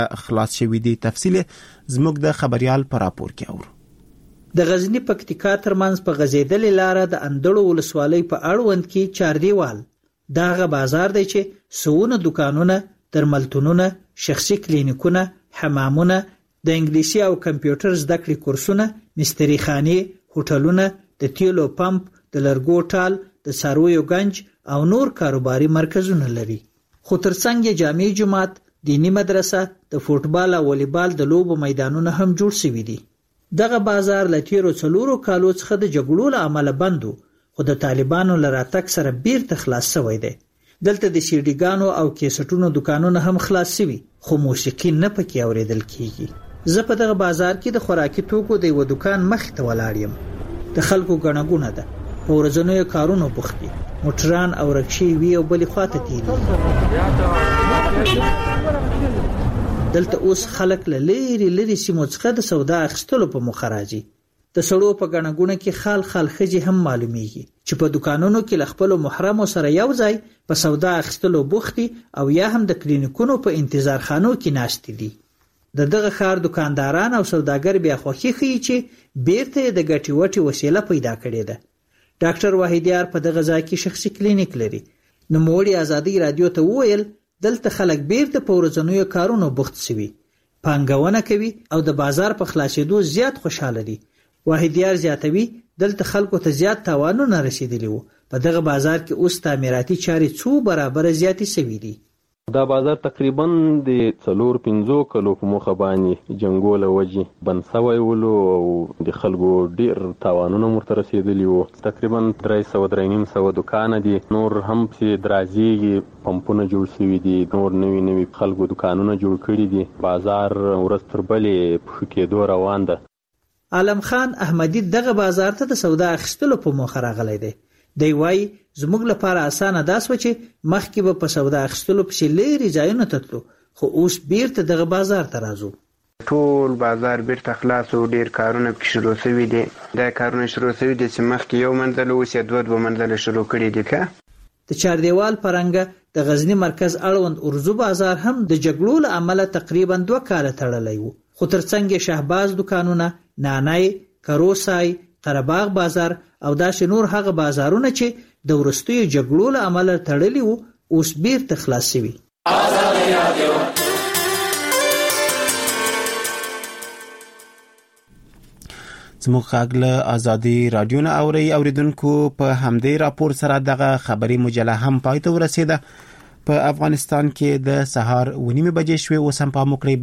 خلاص شوی دی. تفصیل زموږ د خبريال پر راپور کې اورو. د غزنی پکتیکا ترمنځ په غزیدلې لاره د اندړو ولسوالۍ په اړوند کې چاردیوال داغه بازار دی چې سونه دکانونه، درملتونونه، شخصي کلینیکونه، حمامونه، د انګلیسي او کمپیوټر زده کړې کورسونه، مستری خانې، هوټلونه، د تیلو پمپ، د لرګو ټال، د څارویو گنج او نور کاروباري مرکزونه لري. خو ترڅنګ جامع جماعت، دینی مدرسه، د فوټبال او والیبال د لوبو میدانونه هم جوړ شوي دي. دغه بازار له تیرو 4 کالو څخه د جګړو له امله بندو، خو د طالبانو له راتګ سره بیرته خلاص شوی دی. دلته د سیډیګانو او کیسټونو دکانونه هم خلاص شوي، خو موسیقي نه پکې اوریدل کیږي. زه په دغه بازار کې د خوراکي توکو د یو دکان مخ ته ولاړ یم. د خلکو ګڼه ده، په ورځنیو کارونو بوخت دي، موټران او رکشې وی او بلې خواته تیري. دلته اوس خلک له لري سیمو څخه د سودا اخیستلو په مخه راځي. د سړو په ګڼه کې خال ښځې هم معلومیږي چې په دکانونو کې له خپلو محرمو سره یو ځای په سودا اخیستلو بوخت دي او یا هم د کلینیکونو په انتظار خانو کې ناشتي دي. د دغه ښار دکانداران او سوداګر بیا خوښي ښیي چې بیرته د ګټې وټې وسیله پیدا کړې ده. ډاکټر واحدیار په دغه ځای کې شخصي کلینیک لري. نوموړي ازادي رادیو ته وویل دلته خلک بیرته په ورځنیو کارونو بوخت شوي، پانګونه کوي او د بازار په خلاصېدو زیات خوشاله دي. واحدیار زیاتوي دلته خلکو ته زیات تاوانونه رسیدلی وو. په دغه بازار کې اوس تعمیراتي چارې 2 برابر زیاتې شوي دي. دا بازار تقریبا د 4-5 کلو په مخه باندې جنګو له وجې بند شوی ولو او د خلکو ډیر تاوانونه ورته رسیدلي وو. تقریبا 300-350 دکانه دي، نور هم چې درازیږي، پمپونه جوړ شوي دي، نور نوي خلکو دکانونه جوړ کړي دي. بازار ورځ تر بلې په کېدو روان ده. عالم خان احمدی دغه بازار ته د سودا اخیستلو په موخه راغلی دی. دی وایي زموږ لپاره اسانه دا سوه چې مخکې به په سودا اخیستلو پسې لرې ځایونو ته تلو، خو اوس بیرته دغه بازار ته راځو. ټول بازار بیرته خلاص او ډیر کارونه پکې شروع شوي دي. دا کارونه شروع شوي دي چې مخکې یو منزل اوس یې 2 منزله شروع کړي دي. که د چاردیوال پرنګه د غزنی مرکز اړوند ارزو بازار هم د جګړو له امله تقریبا 2 کاله تړلی وو، خو ترڅنګ شهباز دکانونه، نانای، کروسای، قرهباغ بازار او داسې نور هغه بازارونه چې د وروستیو جګړو له امله تړلي وو اوس بیرته خلاص شوي. زموږ غږ له ازادي رادیو نه اوري. اوریدونکو په همدې راپور سره دغه خبري مجله هم پای ته ورسېده. په افغانستان کې د سهار 9 بجې شوې. اوس هم پام وکړئ